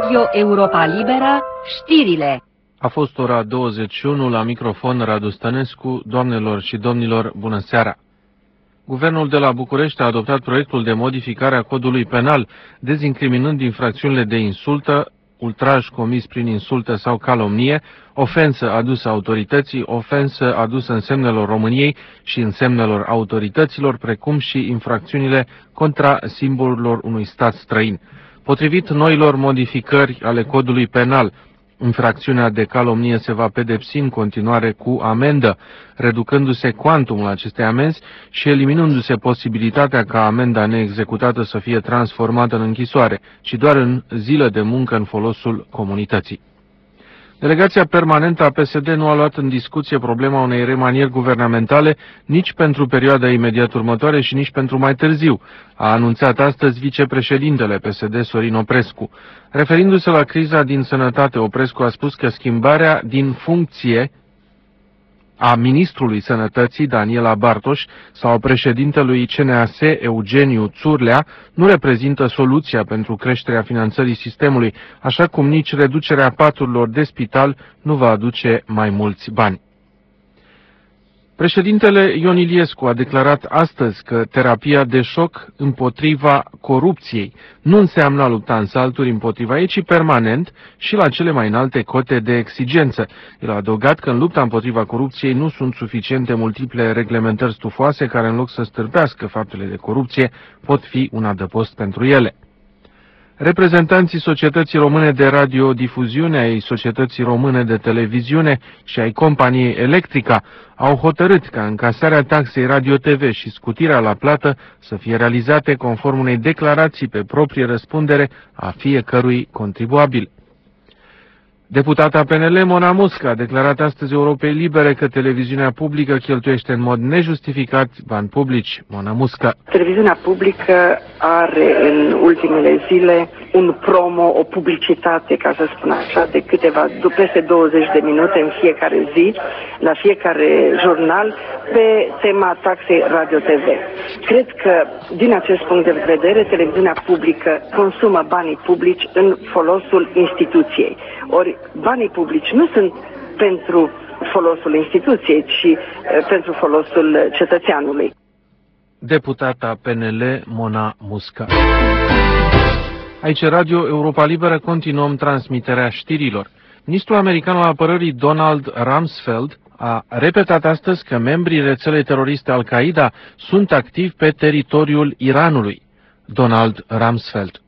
Radio Europa Liberă, știrile. A fost ora 21, la microfon Radu Stănescu. Doamnelor și domnilor, bună seara! Guvernul de la București a adoptat proiectul de modificare a codului penal, dezincriminând infracțiunile de insultă, ultraj comis prin insultă sau calomnie, ofensă adusă autorității, ofensă adusă însemnelor României și însemnelor autorităților, precum și infracțiunile contra simbolurilor unui stat străin. Potrivit noilor modificări ale codului penal, infracțiunea de calomnie se va pedepsi în continuare cu amendă, reducându-se cuantumul acestei amenzi și eliminându-se posibilitatea ca amenda neexecutată să fie transformată în închisoare, ci doar în zile de muncă în folosul comunității. Delegația permanentă a PSD nu a luat în discuție problema unei remanieri guvernamentale nici pentru perioada imediat următoare și nici pentru mai târziu, a anunțat astăzi vicepreședintele PSD Sorin Oprescu. Referindu-se la criza din sănătate, Oprescu a spus că schimbarea din funcție a ministrului Sănătății, Daniela Bartoș, sau a președintelui CNAS, Eugeniu Țurlea, nu reprezintă soluția pentru creșterea finanțării sistemului, așa cum nici reducerea paturilor de spital nu va aduce mai mulți bani. Președintele Ion Iliescu a declarat astăzi că terapia de șoc împotriva corupției nu înseamnă a lupta în salturi împotriva ei, ci permanent și la cele mai înalte cote de exigență. El a adăugat că în lupta împotriva corupției nu sunt suficiente multiple reglementări stufoase care, în loc să stârpească faptele de corupție, pot fi un adăpost pentru ele. Reprezentanții Societății Române de Radiodifuziune, ai Societății Române de Televiziune și ai companiei Electrica au hotărât ca încasarea taxei Radio-TV și scutirea la plată să fie realizate conform unei declarații pe proprie răspundere a fiecărui contribuabil. Deputata PNL Mona Musca a declarat astăzi Europei Libere că televiziunea publică cheltuiește în mod nejustificat bani publici. Mona Musca. Televiziunea publică are în ultimele zile un promo, o publicitate, ca să spun așa, de peste 20 de minute în fiecare zi, la fiecare jurnal, pe tema taxei Radio-TV. Cred că, din acest punct de vedere, televiziunea publică consumă banii publici în folosul instituției. Ori banii publici nu sunt pentru folosul instituției, ci pentru folosul cetățeanului. Deputata PNL Mona Musca. Aici Radio Europa Liberă, continuăm transmiterea știrilor. Ministrul american al apărării Donald Rumsfeld a repetat astăzi că membrii rețelei teroriste Al-Qaeda sunt activi pe teritoriul Iranului. Donald Rumsfeld.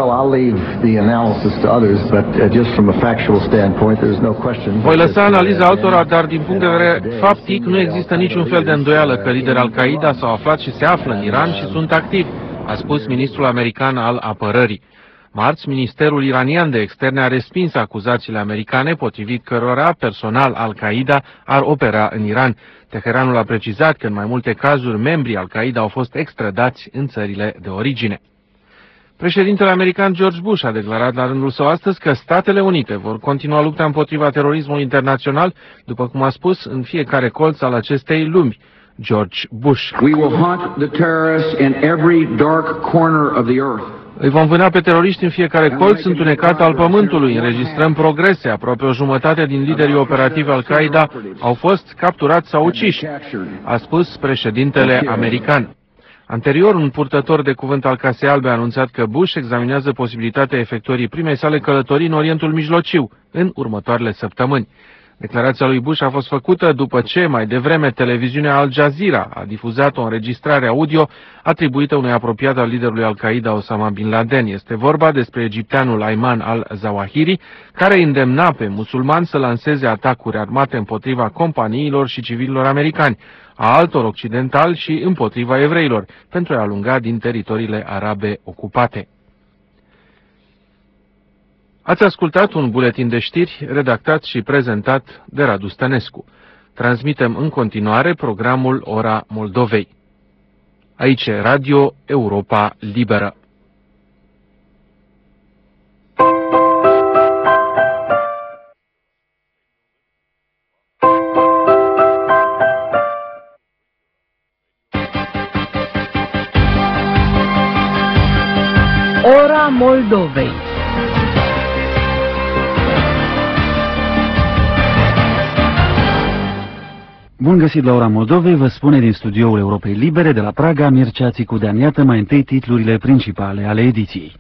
Voi lăsa analiza altora, dar din punct de vedere faptic nu există niciun fel de îndoială că liderii Al-Qaeda s-au aflat și se află în Iran și sunt activi, a spus ministrul american al apărării. Marți, Ministerul iranian de externe a respins acuzațiile americane, potrivit cărora personal Al-Qaeda ar opera în Iran. Teheranul a precizat că în mai multe cazuri membrii Al-Qaeda au fost extradați în țările de origine. Președintele american George Bush a declarat la rândul său astăzi că Statele Unite vor continua lupta împotriva terorismului internațional, după cum a spus, în fiecare colț al acestei lumi. George Bush. We will hunt the terrorists in every dark corner of the earth. Îi vom vâna pe teroriști în fiecare colț întunecat al pământului. Înregistrăm progrese. Aproape o jumătate din liderii operativi Al-Qaeda au fost capturați sau uciși, a spus președintele american. Anterior, un purtător de cuvânt al Casei Albe a anunțat că Bush examinează posibilitatea efectuării primei sale călătorii în Orientul Mijlociu în următoarele săptămâni. Declarația lui Bush a fost făcută după ce, mai devreme, televiziunea Al Jazeera a difuzat o înregistrare audio atribuită unui apropiat al liderului Al-Qaeda Osama Bin Laden. Este vorba despre egipteanul Ayman al-Zawahiri, care îndemna pe musulmani să lanseze atacuri armate împotriva companiilor și civililor americani, a altor occidentali și împotriva evreilor, pentru a alunga din teritoriile arabe ocupate. Ați ascultat un buletin de știri redactat și prezentat de Radu Stănescu. Transmitem în continuare programul Ora Moldovei. Aici Radio Europa Liberă. Ora Moldovei. Bun găsit la Ora Moldovei, vă spune din studioul Europei Libere de la Praga, Mircea Țicudean. Iată mai întâi titlurile principale ale ediției.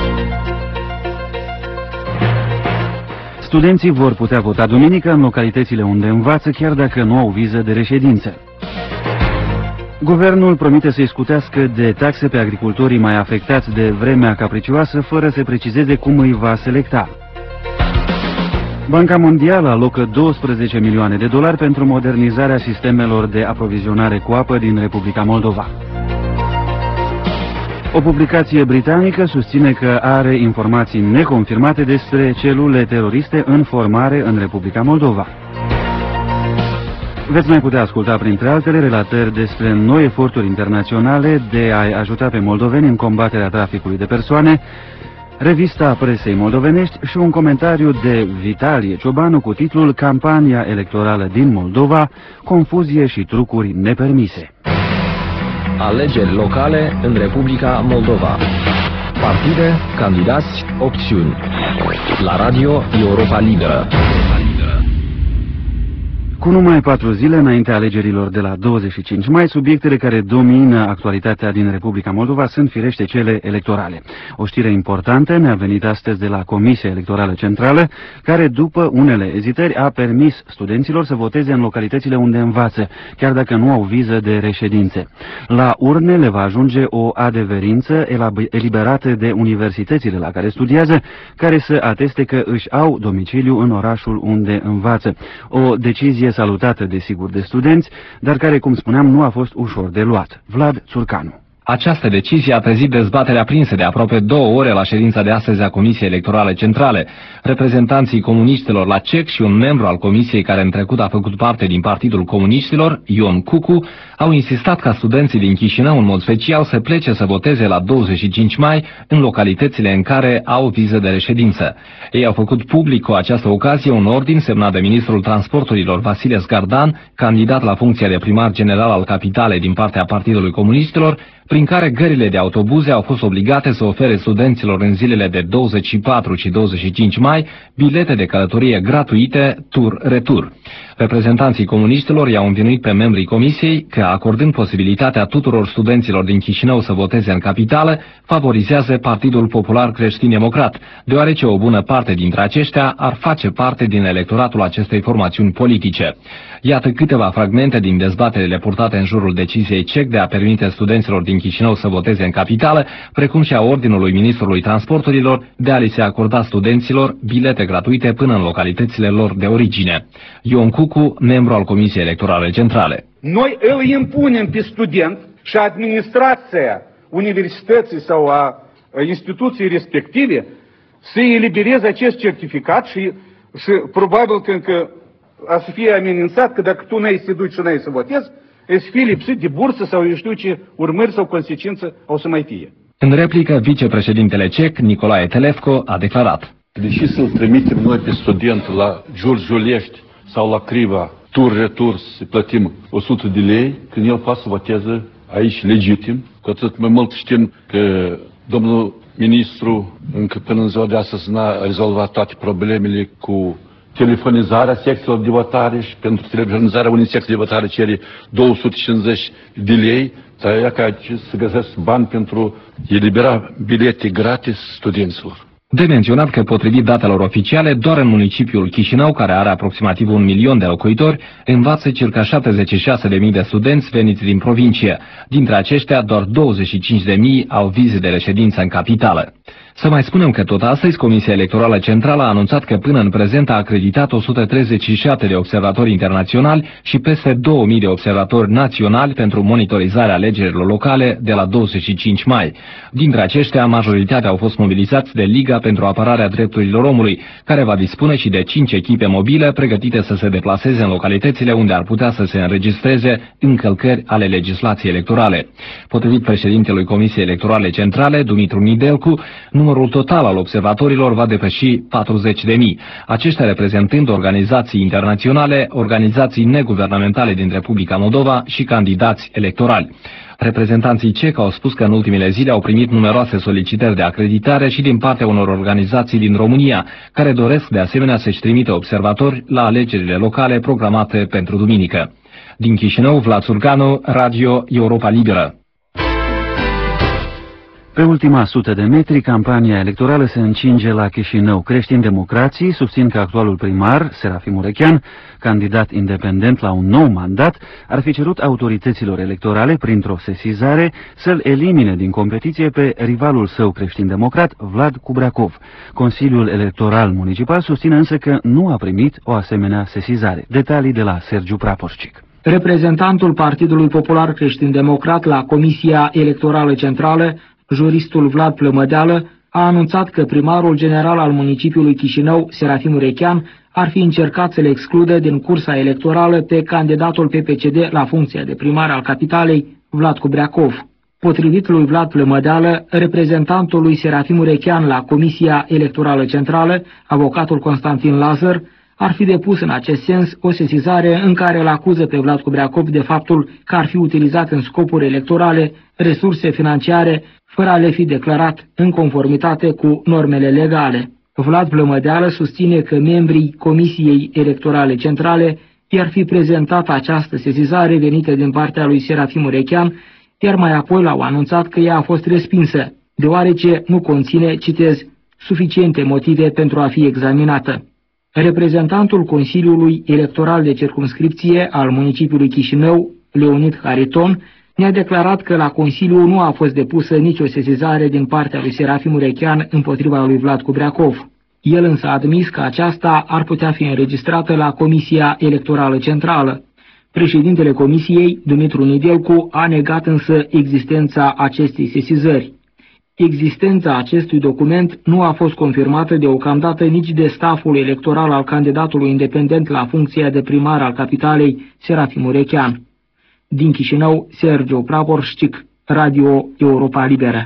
Studenții vor putea vota duminică în localitățile unde învață, chiar dacă nu au viză de reședință. Guvernul promite să-i scutească de taxe pe agricultorii mai afectați de vremea capricioasă, fără să precizeze cum îi va selecta. Banca Mondială alocă 12 milioane de dolari pentru modernizarea sistemelor de aprovizionare cu apă din Republica Moldova. O publicație britanică susține că are informații neconfirmate despre celule teroriste în formare în Republica Moldova. Veți mai putea asculta, printre altele, relatări despre noi eforturi internaționale de a-i ajuta pe moldoveni în combaterea traficului de persoane, revista presei moldovenești și un comentariu de Vitalie Ciobanu cu titlul Campania electorală din Moldova, confuzie și trucuri nepermise. Alegeri locale în Republica Moldova. Partide, candidați, opțiuni. La radio Europa Liberă. Cu numai 4 zile înaintea alegerilor de la 25 mai, subiectele care domină actualitatea din Republica Moldova sunt firește cele electorale. O știre importantă ne-a venit astăzi de la Comisia Electorală Centrală, care după unele ezitări a permis studenților să voteze în localitățile unde învață, chiar dacă nu au viză de reședințe. La urne le va ajunge o adeverință eliberată de universitățile la care studiază, care să ateste că își au domiciliu în orașul unde învață. O decizie salutată, desigur, de studenți, dar care, cum spuneam, nu a fost ușor de luat. Vlad Țurcanu. Această decizie a trezit dezbatere aprinsă de aproape 2 ore la ședința de astăzi a Comisiei Electorale Centrale. Reprezentanții comuniștilor la CEC și un membru al Comisiei care în trecut a făcut parte din Partidul Comuniștilor, Ion Cucu, au insistat ca studenții din Chișinău în mod special să plece să voteze la 25 mai în localitățile în care au viză de reședință. Ei au făcut public cu această ocazie un ordin semnat de ministrul transporturilor Vasile Zgardan, candidat la funcția de primar general al capitalei din partea Partidului Comuniștilor, prin care gările de autobuze au fost obligate să ofere studenților în zilele de 24 și 25 mai bilete de călătorie gratuite tur-retur. Reprezentanții comuniștilor i-au învinuit pe membrii comisiei că, acordând posibilitatea tuturor studenților din Chișinău să voteze în capitală, favorizează Partidul Popular Creștin-Democrat, deoarece o bună parte dintre aceștia ar face parte din electoratul acestei formațiuni politice. Iată câteva fragmente din dezbaterile purtate în jurul deciziei CEC de a permite studenților din Chișinău să voteze în capitală, precum și a ordinului ministrului transporturilor de a li se acorda studenților bilete gratuite până în localitățile lor de origine. Ion Cucu, membru al Comisiei Electorale Centrale. Noi îl impunem pe student și administrația universității sau a instituției respective să elibereze acest certificat și probabil că încă a să fie amenințat că dacă tu n-ai să duci și n-ai să votezi, să fie lipsit de bursă sau eu știu ce urmări sau consecință o să mai fie. În replică, vicepreședintele CEC, Nicolae Telefco, a declarat: deși să-l trimitem noi pe student la Giurgiulești sau la Criva, tur-retur, să plătim 100 de lei, când el poate să voteze aici legitim, cu atât mai mult știm că domnul ministru încă până în ziua de astăzi n-a rezolvat toate problemele cu telefonizarea secțiilor de votare și pentru telefonizarea unei secții de votare cere 250 de lei, dar ea ca să găsesc bani pentru elibera bilete gratis studenților. De menționat că, potrivit datelor oficiale, doar în municipiul Chișinău, care are aproximativ 1 milion de locuitori, învață circa 76.000 de studenți veniți din provincie. Dintre aceștia, doar 25.000 au vize de reședință în capitală. Să mai spunem că tot astăzi Comisia Electorală Centrală a anunțat că până în prezent a acreditat 137 de observatori internaționali și peste 2000 de observatori naționali pentru monitorizarea alegerilor locale de la 25 mai. Dintre aceștia, majoritatea au fost mobilizați de Liga pentru Apărarea Drepturilor Omului, care va dispune și de 5 echipe mobile pregătite să se deplaseze în localitățile unde ar putea să se înregistreze încălcări ale legislației electorale. Potrivit președintelui Comisiei Electorale Centrale, Dumitru Nidelcu, numărul total al observatorilor va depăși 40.000, aceștia reprezentând organizații internaționale, organizații neguvernamentale din Republica Moldova și candidați electorali. Reprezentanții CEC au spus că în ultimele zile au primit numeroase solicitări de acreditare și din partea unor organizații din România, care doresc de asemenea să-și trimită observatori la alegerile locale programate pentru duminică. Din Chișinău, Vlad Surganu, Radio Europa Liberă. Pe ultima 100 de metri, campania electorală se încinge la Chișinău. Creștini-democrații susțin că actualul primar, Serafim Urechean, candidat independent la un nou mandat, ar fi cerut autorităților electorale, printr-o sesizare, să-l elimine din competiție pe rivalul său creștin-democrat, Vlad Cubreacov. Consiliul Electoral Municipal susține însă că nu a primit o asemenea sesizare. Detalii de la Sergiu Praporșcic. Reprezentantul Partidului Popular Creștin-Democrat la Comisia Electorală Centrală, juristul Vlad Plămădeală, a anunțat că primarul general al municipiului Chișinău, Serafim Urechean, ar fi încercat să le excludă din cursa electorală pe candidatul PPCD la funcția de primar al capitalei, Vlad Cubreacov. Potrivit lui Vlad Plămădeală, reprezentantul lui Serafim Urechean la Comisia Electorală Centrală, avocatul Constantin Lazar, ar fi depus în acest sens o sesizare în care îl acuză pe Vlad Cubreacov de faptul că ar fi utilizat în scopuri electorale resurse financiare fără a le fi declarat în conformitate cu normele legale. Vlad Plămădeală susține că membrii Comisiei Electorale Centrale i-ar fi prezentat această sesizare venită din partea lui Serafim Urechean, iar mai apoi l-au anunțat că ea a fost respinsă, deoarece nu conține, citez, suficiente motive pentru a fi examinată. Reprezentantul Consiliului Electoral de Circumscripție al municipiului Chișinău, Leonid Hariton, ne-a declarat că la Consiliu nu a fost depusă nicio sesizare din partea lui Serafim Urechean împotriva lui Vlad Cubreacov. El însă a admis că aceasta ar putea fi înregistrată la Comisia Electorală Centrală. Președintele Comisiei, Dumitru Nedelcu, a negat însă existența acestei sesizări. Existența acestui document nu a fost confirmată deocamdată nici de staful electoral al candidatului independent la funcția de primar al capitalei, Serafim Urechean. Din Chișinău, Sergiu Praporșcic, Radio Europa Liberă.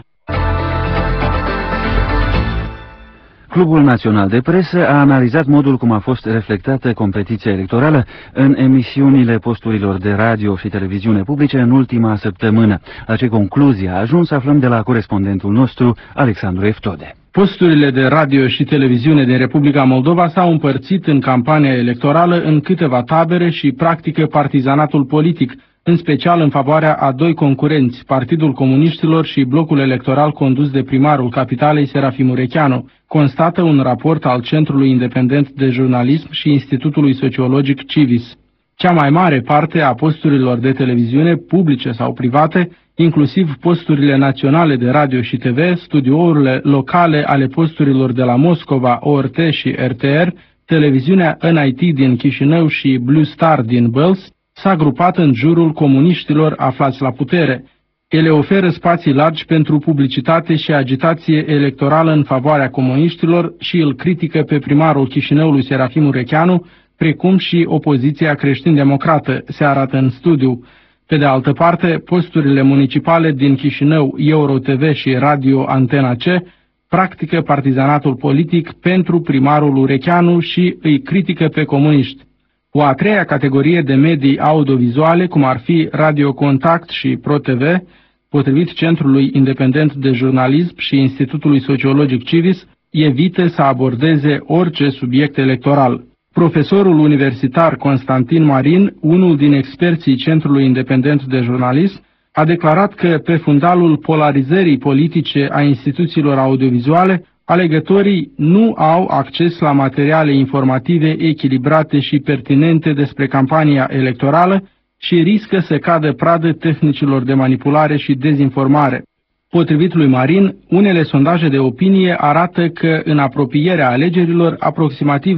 Clubul Național de Presă a analizat modul cum a fost reflectată competiția electorală în emisiunile posturilor de radio și televiziune publice în ultima săptămână. La ce concluzie a ajuns aflăm de la corespondentul nostru, Alexandru Eftode. Posturile de radio și televiziune din Republica Moldova s-au împărțit în campania electorală în câteva tabere și practică partizanatul politic, în special în favoarea a doi concurenți, Partidul Comuniștilor și blocul electoral condus de primarul capitalei, Serafim Urecheanu, constată un raport al Centrului Independent de Jurnalism și Institutului Sociologic Civis. Cea mai mare parte a posturilor de televiziune, publice sau private, inclusiv posturile naționale de radio și TV, studiourile locale ale posturilor de la Moscova, ORT și RTR, televiziunea NIT din Chișinău și Blue Star din Bălți, s-a grupat în jurul comuniștilor aflați la putere. Ele oferă spații largi pentru publicitate și agitație electorală în favoarea comuniștilor și îl critică pe primarul Chișinăului Serafim Urecheanu, precum și opoziția creștin-democrată, se arată în studiu. Pe de altă parte, posturile municipale din Chișinău, EuroTV și Radio Antena C practică partizanatul politic pentru primarul Urecheanu și îi critică pe comuniști. O a treia categorie de medii audiovizuale, cum ar fi Radio Contact și ProTV, potrivit Centrului Independent de Jurnalism și Institutului Sociologic Civis, evită să abordeze orice subiect electoral. Profesorul universitar Constantin Marin, unul din experții Centrului Independent de Jurnalism, a declarat că pe fundalul polarizării politice a instituțiilor audiovizuale, alegătorii nu au acces la materiale informative echilibrate și pertinente despre campania electorală și riscă să cadă pradă tehnicilor de manipulare și dezinformare. Potrivit lui Marin, unele sondaje de opinie arată că în apropierea alegerilor aproximativ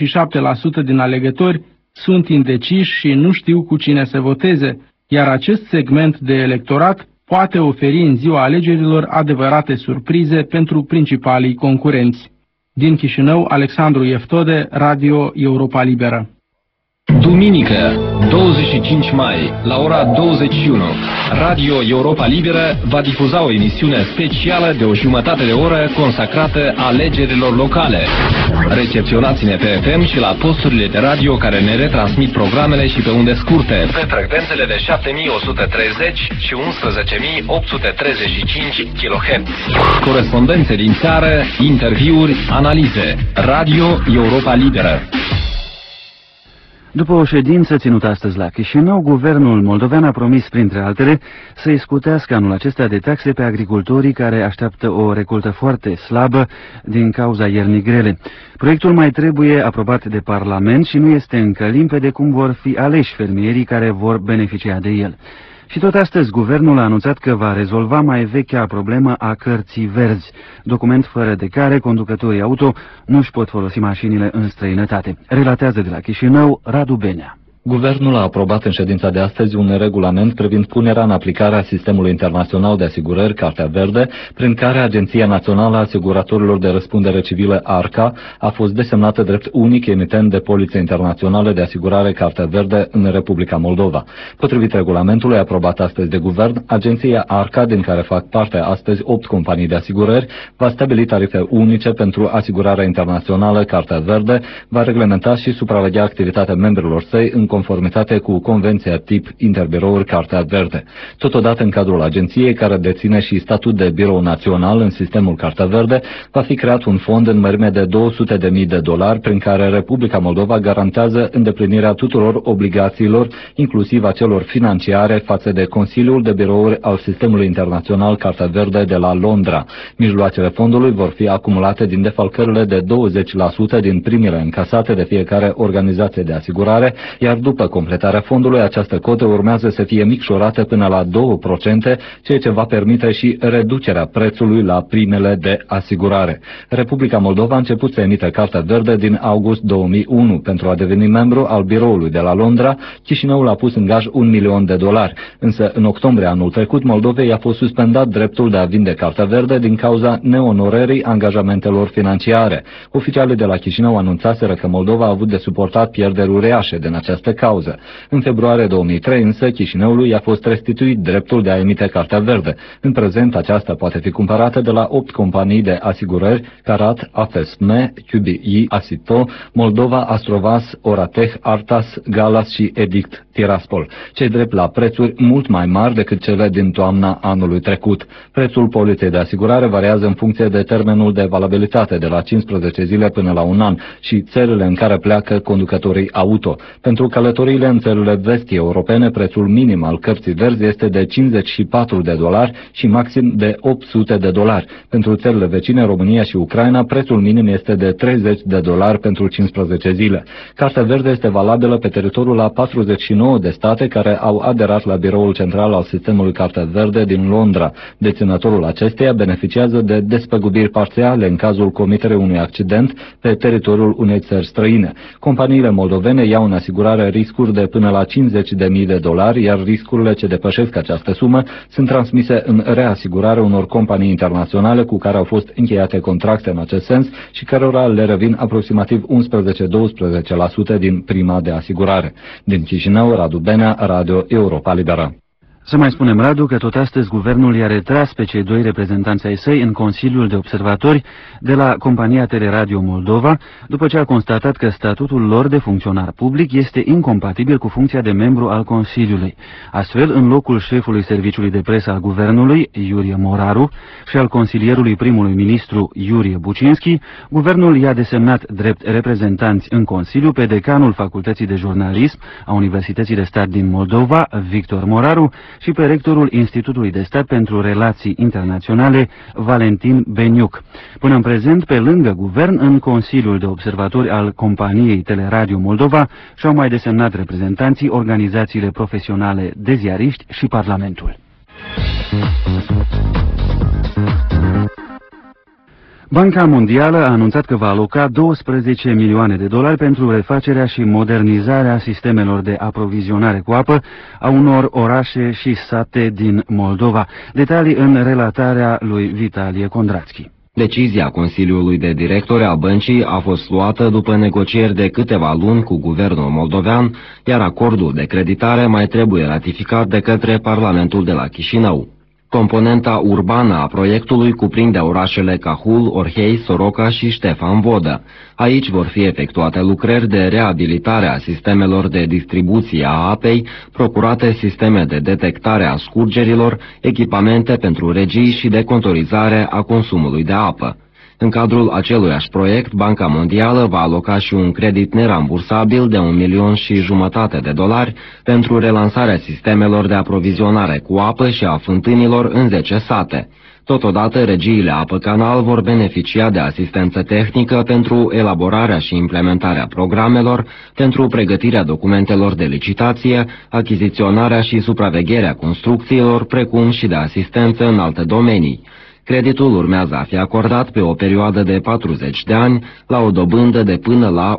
37% din alegători sunt indeciși și nu știu cu cine să voteze, iar acest segment de electorat poate oferi în ziua alegerilor adevărate surprize pentru principalii concurenți. Din Chișinău, Alexandru Eftode, Radio Europa Liberă. Duminică, 25 mai, la ora 21, Radio Europa Liberă va difuza o emisiune specială de o jumătate de oră consacrată alegerilor locale. Recepționați-ne pe FM și la posturile de radio care ne retransmit programele și pe unde scurte, pe frecvențele de 7130 și 11835 kHz. Corespondențe din țară, interviuri, analize. Radio Europa Liberă. După o ședință ținută astăzi la Chișinău, guvernul moldovean a promis, printre altele, să-i scutească anul acesta de taxe pe agricultorii care așteaptă o recoltă foarte slabă din cauza iernii grele. Proiectul mai trebuie aprobat de Parlament și nu este încă limpede cum vor fi aleși fermierii care vor beneficia de el. Și tot astăzi, guvernul a anunțat că va rezolva mai vechea problemă a cărții verzi, document fără de care conducătorii auto nu își pot folosi mașinile în străinătate. Relatează de la Chișinău Radu Benea. Guvernul a aprobat în ședința de astăzi un regulament privind punerea în aplicare a Sistemului Internațional de Asigurări, Cartea Verde, prin care Agenția Națională a Asiguratorilor de Răspundere Civilă, ARCA, a fost desemnată drept unic emitent de polițe internaționale de asigurare Cartea Verde în Republica Moldova. Potrivit regulamentului aprobat astăzi de guvern, agenția ARCA, din care fac parte astăzi 8 companii de asigurări, va stabili tarife unice pentru asigurarea internațională Cartea Verde, va reglementa și supraveghea activitatea membrilor săi în conformitate cu Convenția tip Interbirouri Cartea Verde. Totodată, în cadrul agenției, care deține și statut de birou național în sistemul Cartea Verde, va fi creat un fond în mărime de $200.000, prin care Republica Moldova garantează îndeplinirea tuturor obligațiilor, inclusiv a celor financiare, față de Consiliul de Birouri al Sistemului Internațional Cartea Verde de la Londra. Mijloacele fondului vor fi acumulate din defalcările de 20% din primele încasate de fiecare organizație de asigurare, iar după completarea fondului, această cotă urmează să fie micșorată până la 2%, ceea ce va permite și reducerea prețului la primele de asigurare. Republica Moldova a început să emită Cartea Verde din august 2001. Pentru a deveni membru al biroului de la Londra, Chișinăul a pus în gaj $1.000.000, însă în octombrie anul trecut Moldovei a fost suspendat dreptul de a vinde Cartea Verde din cauza neonorării angajamentelor financiare. Oficialii de la Chișinău anunțaseră că Moldova a avut de suportat pierderi uriașe din această cauză. În februarie 2003 însă Chișinăului i-a fost restituit dreptul de a emite Cartea Verde. În prezent aceasta poate fi cumpărată de la 8 companii de asigurări: Carat, AFSM, QBI, Asito, Moldova, Astrovas, Oratech, Artas, Galas și Edict Tiraspol, cei drept la prețuri mult mai mari decât cele din toamna anului trecut. Prețul poliței de asigurare variază în funcție de termenul de valabilitate, de la 15 zile până la un an, și țările în care pleacă conducătorii auto. Pentru călătoriile în țările vestii europene, prețul minim al cărții verzi este de $54 și maxim de $800. Pentru țările vecine, România și Ucraina, prețul minim este de $30 pentru 15 zile. Cartea verde este valabilă pe teritoriul a 49 de state care au aderat la biroul central al sistemului Cartea Verde din Londra. Deținătorul acesteia beneficiază de despăgubiri parțiale în cazul comiterii unui accident pe teritoriul unei țări străine. Companiile moldovene iau în asigurare riscuri de până la $50.000, iar riscurile ce depășesc această sumă sunt transmise în reasigurare unor companii internaționale cu care au fost încheiate contracte în acest sens și cărora le revin aproximativ 11-12% din prima de asigurare. Din Chișinău, Radu Benea, Radio Europa Liberă. Să mai spunem, Radu, că tot astăzi guvernul i-a retras pe cei 2 reprezentanți ai săi în Consiliul de Observatori de la compania Teleradio Moldova, după ce a constatat că statutul lor de funcționar public este incompatibil cu funcția de membru al Consiliului. Astfel, în locul șefului Serviciului de Presă al guvernului, Iurie Moraru, și al consilierului primului ministru, Iurie Bucinski, guvernul i-a desemnat drept reprezentanți în Consiliu pe decanul Facultății de Jurnalism a Universității de Stat din Moldova, Victor Moraru, și pe rectorul Institutului de Stat pentru Relații Internaționale, Valentin Beniuc. Până în prezent, pe lângă guvern, în Consiliul de Observatori al companiei Teleradio Moldova și-au mai desemnat reprezentanții organizațiile profesionale de ziariști și Parlamentul. Banca Mondială a anunțat că va aloca $12 milioane pentru refacerea și modernizarea sistemelor de aprovizionare cu apă a unor orașe și sate din Moldova. Detalii în relatarea lui Vitalie Kondrațchi. Decizia Consiliului de Directori a băncii a fost luată după negocieri de câteva luni cu guvernul moldovean, iar acordul de creditare mai trebuie ratificat de către Parlamentul de la Chișinău. Componenta urbană a proiectului cuprinde orașele Cahul, Orhei, Soroca și Ștefan Vodă. Aici vor fi efectuate lucrări de reabilitare a sistemelor de distribuție a apei, procurate sisteme de detectare a scurgerilor, echipamente pentru regii și de contorizare a consumului de apă. În cadrul aceluiași proiect, Banca Mondială va aloca și un credit nerambursabil de $1,5 milion pentru relansarea sistemelor de aprovizionare cu apă și a fântânilor în 10 sate. Totodată, regiile Apă Canal vor beneficia de asistență tehnică pentru elaborarea și implementarea programelor, pentru pregătirea documentelor de licitație, achiziționarea și supravegherea construcțiilor, precum și de asistență în alte domenii. Creditul urmează a fi acordat pe o perioadă de 40 de ani, la o dobândă de până la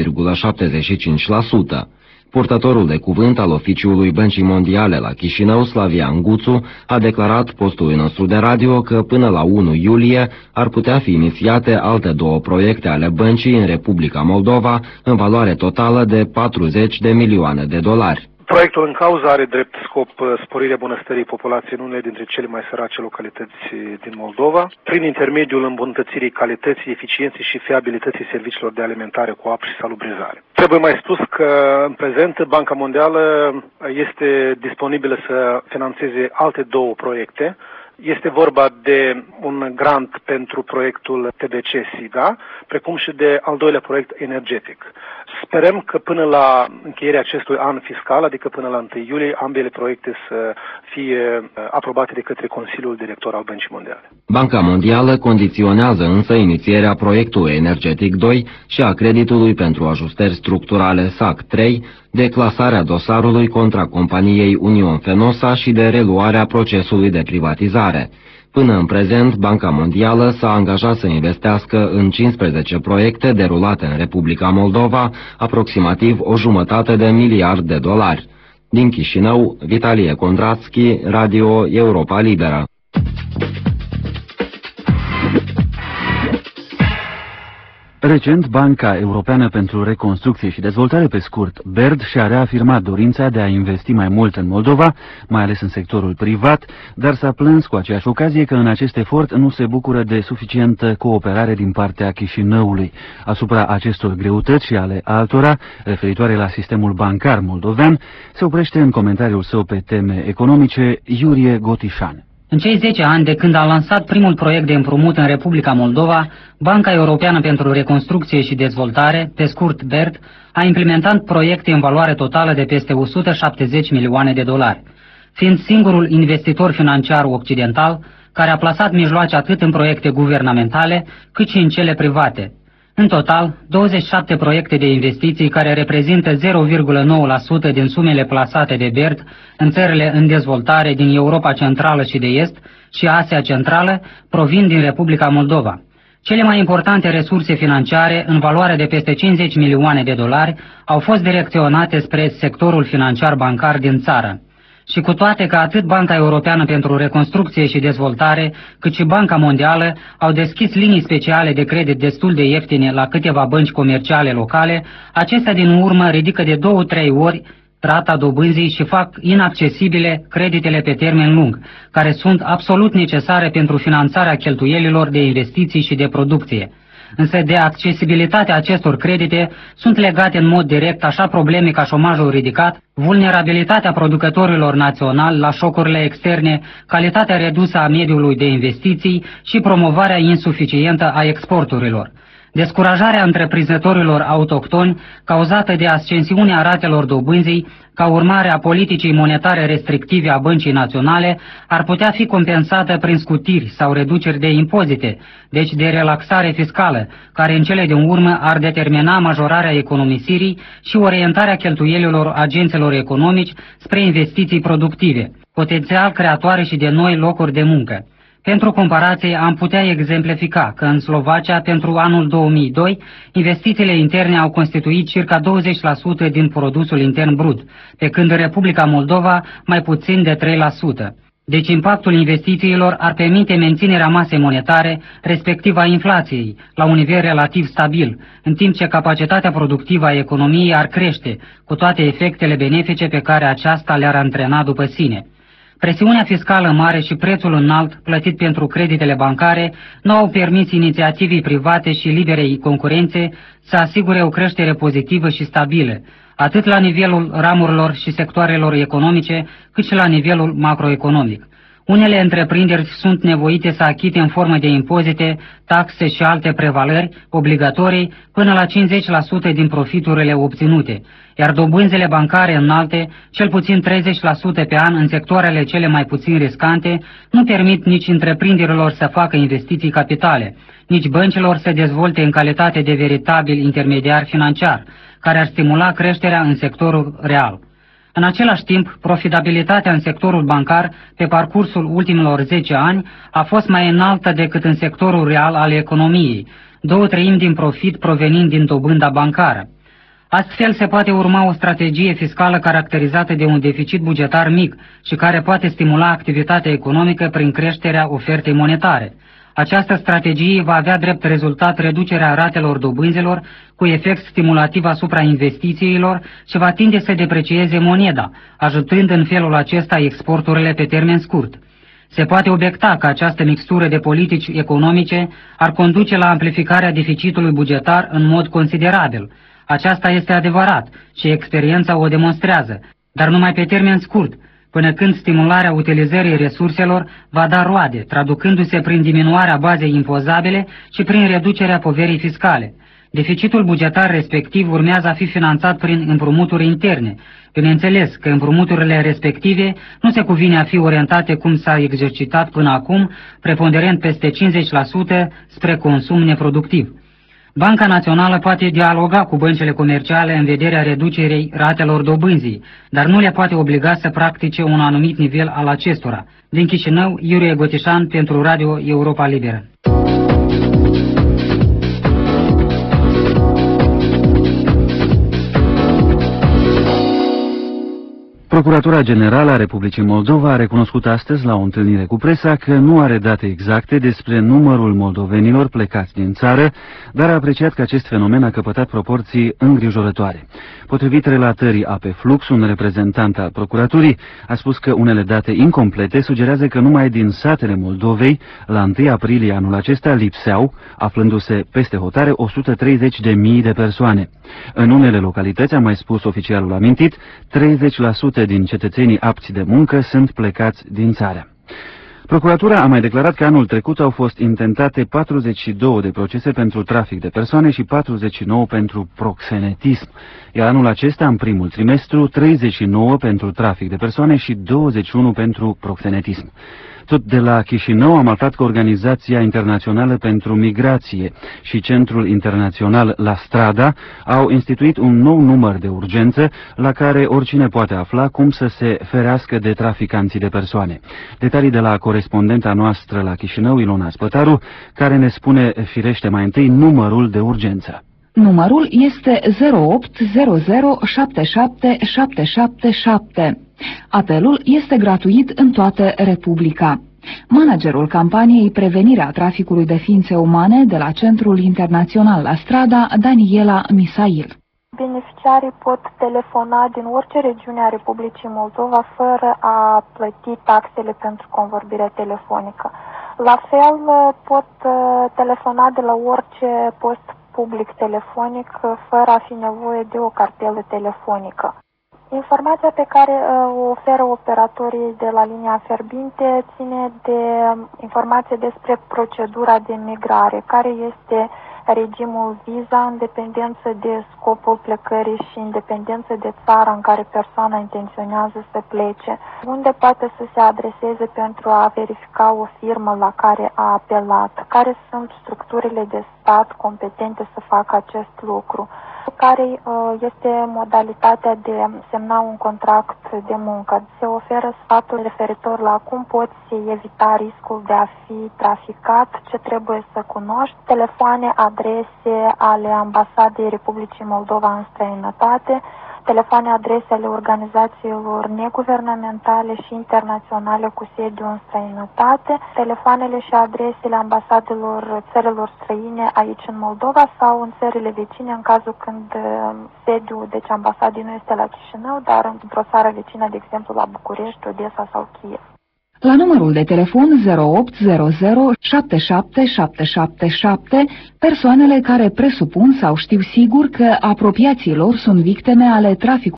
1,75%. Purtătorul de cuvânt al oficiului Băncii Mondiale la Chișinău, Slavian Guțu, a declarat postului nostru de radio că până la 1 iulie ar putea fi inițiate alte 2 proiecte ale băncii în Republica Moldova, în valoare totală de $40 de milioane. Proiectul în cauză are drept scop sporirea bunăstării populației în unele dintre cele mai sărace localități din Moldova, prin intermediul îmbunătățirii calității, eficienței și fiabilității serviciilor de alimentare cu apă și salubrizare. Trebuie mai spus că în prezent Banca Mondială este disponibilă să finanțeze alte 2 proiecte. Este vorba de un grant pentru proiectul TBC-SIGA, precum și de al 2-lea proiect energetic. Sperăm că până la încheierea acestui an fiscal, adică până la 1 iulie, ambele proiecte să fie aprobate de către Consiliul Director al Băncii Mondiale. Banca Mondială condiționează însă inițierea proiectului Energetic 2 și a creditului pentru ajustări structurale SAC 3, de clasarea dosarului contra companiei Union Fenosa și de reluarea procesului de privatizare. Până în prezent, Banca Mondială s-a angajat să investească în 15 proiecte derulate în Republica Moldova, aproximativ $1,5 miliard. Din Chișinău, Vitalie Condratski, Radio Europa Liberă. Recent, Banca Europeană pentru Reconstrucție și Dezvoltare, pe scurt BERD, și-a reafirmat dorința de a investi mai mult în Moldova, mai ales în sectorul privat, dar s-a plâns cu aceeași ocazie că în acest efort nu se bucură de suficientă cooperare din partea Chișinăului. Asupra acestor greutăți și ale altora, referitoare la sistemul bancar moldovean, se oprește în comentariul său pe teme economice Iurie Gotișan. În cei 10 ani de când a lansat primul proiect de împrumut în Republica Moldova, Banca Europeană pentru Reconstrucție și Dezvoltare, pe scurt BERD, a implementat proiecte în valoare totală de peste $170 milioane, fiind singurul investitor financiar occidental care a plasat mijloace atât în proiecte guvernamentale cât și în cele private. În total, 27 proiecte de investiții care reprezintă 0,9% din sumele plasate de BERD în țările în dezvoltare din Europa Centrală și de Est și Asia Centrală provin din Republica Moldova. Cele mai importante resurse financiare, în valoare de peste $50 milioane, au fost direcționate spre sectorul financiar bancar din țară. Și cu toate că atât Banca Europeană pentru Reconstrucție și Dezvoltare, cât și Banca Mondială au deschis linii speciale de credit destul de ieftine la câteva bănci comerciale locale, acestea din urmă ridică de 2-3 ori rata dobânzii și fac inaccesibile creditele pe termen lung, care sunt absolut necesare pentru finanțarea cheltuielilor de investiții și de producție. Însă de accesibilitatea acestor credite sunt legate în mod direct așa probleme ca șomajul ridicat, vulnerabilitatea producătorilor naționali la șocurile externe, calitatea redusă a mediului de investiții și promovarea insuficientă a exporturilor. Descurajarea întreprinzătorilor autohtoni, cauzată de ascensiunea ratelor dobânzii, ca urmare a politicii monetare restrictive a Băncii Naționale, ar putea fi compensată prin scutiri sau reduceri de impozite, deci de relaxare fiscală, care în cele din urmă ar determina majorarea economisirii și orientarea cheltuielilor agenților economici spre investiții productive, potențial creatoare și de noi locuri de muncă. Pentru comparație, am putea exemplifica că în Slovacia, pentru anul 2002, investițiile interne au constituit circa 20% din produsul intern brut, pe când în Republica Moldova mai puțin de 3%. Deci impactul investițiilor ar permite menținerea masei monetare, respectiv a inflației, la un nivel relativ stabil, în timp ce capacitatea productivă a economiei ar crește, cu toate efectele benefice pe care aceasta le-ar antrena după sine. Presiunea fiscală mare și prețul înalt plătit pentru creditele bancare nu au permis inițiativii private și liberei concurențe să asigure o creștere pozitivă și stabilă, atât la nivelul ramurilor și sectoarelor economice, cât și la nivelul macroeconomic. Unele întreprinderi sunt nevoite să achite în formă de impozite, taxe și alte prevalări obligatorii până la 50% din profiturile obținute, iar dobânzile bancare înalte, cel puțin 30% pe an în sectoarele cele mai puțin riscante, nu permit nici întreprinderilor să facă investiții capitale, nici băncilor să dezvolte în calitate de veritabil intermediar financiar, care ar stimula creșterea în sectorul real. În același timp, profitabilitatea în sectorul bancar pe parcursul ultimilor 10 ani a fost mai înaltă decât în sectorul real al economiei, 2/3 din profit provenind din dobânda bancară. Astfel se poate urma o strategie fiscală caracterizată de un deficit bugetar mic și care poate stimula activitatea economică prin creșterea ofertei monetare. Această strategie va avea drept rezultat reducerea ratelor dobânzilor cu efect stimulativ asupra investițiilor și va tinde să deprecieze moneda, ajutând în felul acesta exporturile pe termen scurt. Se poate obiecta că această mixtură de politici economice ar conduce la amplificarea deficitului bugetar în mod considerabil. Aceasta este adevărat și experiența o demonstrează, dar numai pe termen scurt, până când stimularea utilizării resurselor va da roade, traducându-se prin diminuarea bazei impozabile și prin reducerea poverii fiscale. Deficitul bugetar respectiv urmează a fi finanțat prin împrumuturi interne. Bineînțeles că împrumuturile respective nu se cuvine a fi orientate cum s-a exercitat până acum, preponderent peste 50% spre consum neproductiv. Banca Națională poate dialoga cu băncile comerciale în vederea reducerii ratelor dobânzii, dar nu le poate obliga să practice un anumit nivel al acestora. Din Chișinău, Iurie Gotișan pentru Radio Europa Liberă. Procuratura Generală a Republicii Moldova a recunoscut astăzi la o întâlnire cu presa că nu are date exacte despre numărul moldovenilor plecați din țară, dar a apreciat că acest fenomen a căpătat proporții îngrijorătoare. Potrivit relatării AP Flux, un reprezentant al procuraturii a spus că unele date incomplete sugerează că numai din satele Moldovei, la 1 aprilie anul acesta, lipseau, aflându-se peste hotare, 130.000 de persoane. În unele localități, a mai spus oficialul amintit, 30% din cetățenii apți de muncă sunt plecați din țară. Procuratura a mai declarat că anul trecut au fost intentate 42 de procese pentru trafic de persoane și 49 pentru proxenetism, iar anul acesta, în primul trimestru, 39 pentru trafic de persoane și 21 pentru proxenetism. Tot de la Chișinău am aflat că Organizația Internațională pentru Migrație și Centrul Internațional La Strada au instituit un nou număr de urgență la care oricine poate afla cum să se ferească de traficanții de persoane. Detalii de la corespondenta noastră la Chișinău, Ilona Spătaru, care ne spune firește mai întâi numărul de urgență. Numărul este 0800777777. Apelul este gratuit în toată Republica. Managerul campaniei Prevenirea traficului de ființe umane de la Centrul Internațional La Strada, Daniela Misail. Beneficiarii pot telefona din orice regiune a Republicii Moldova fără a plăti taxele pentru convorbirea telefonică. La fel pot telefona de la orice post public telefonic fără a fi nevoie de o cartelă telefonică. Informația pe care o oferă operatorii de la linia fierbinte ține de informație despre procedura de migrare, care este regimul viza în dependență de scopul plecării și în dependență de țara în care persoana intenționează să plece, unde poate să se adreseze pentru a verifica o firmă la care a apelat, care sunt structurile de stat competente să facă acest lucru, care este modalitatea de semna un contract de muncă. Se oferă sfatul referitor la cum poți evita riscul de a fi traficat, ce trebuie să cunoști, telefoane, adrese ale Ambasadei Republicii Moldova în străinătate, telefoane, adrese ale organizațiilor neguvernamentale și internaționale cu sediu în străinătate, telefoanele și adresele ambasadelor țărilor străine aici în Moldova sau în țările vecine în cazul când sediul, deci ambasadei nu este la Chișinău, dar într-o țară vecină, de exemplu la București, Odessa sau Kiev. La numărul de telefon 0800 77777, persoanele care presupun sau știu sigur că apropiații lor sunt victime ale traficului